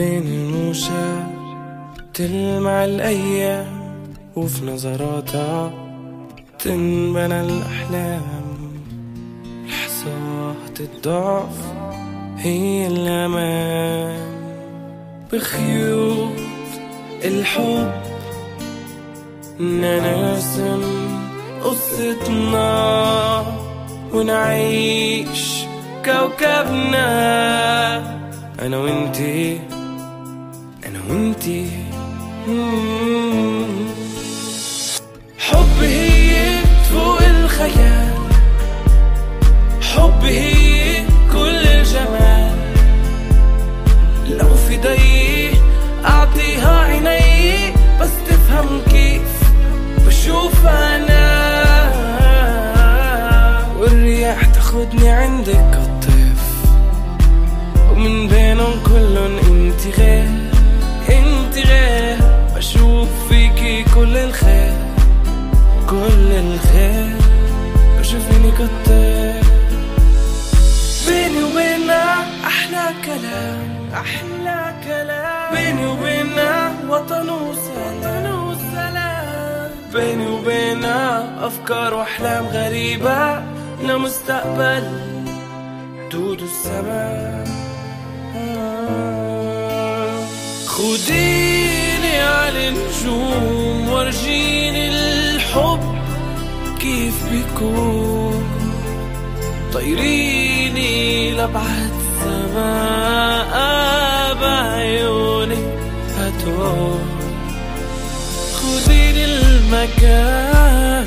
بين الموشة تلمع الأيام، وفي نظراتها تنبنى الأحلام. لحظات الضعف هي الأمان، بخيوط الحب نرسم قصتنا ونعيش كوكبنا. أنا وإنتي، أنا وإنتي. حب هي فوق الخيال، حب هي كل الجمال. لو في ضي أعطيها عيني بس تفهم كيف بشوف أنا، والرياح تاخدني عندك كالطيف، ومن بينهم كلهم انتي غير، انتي غير. بشوف فيكي كل الخير، كل الخير. بشوفيني كالطيف. بيني وبيننا أحلى كلام، أحلى كلام. بيني وبيننا وطن وسلام، بيني وبيننا أفكار وأحلام غريبة لمستقبل حدود السماء. خديني على النجوم ورجيني الحب كيف بيكون، طيريني لبعد سماء بعيوني هتوه. خديني المكان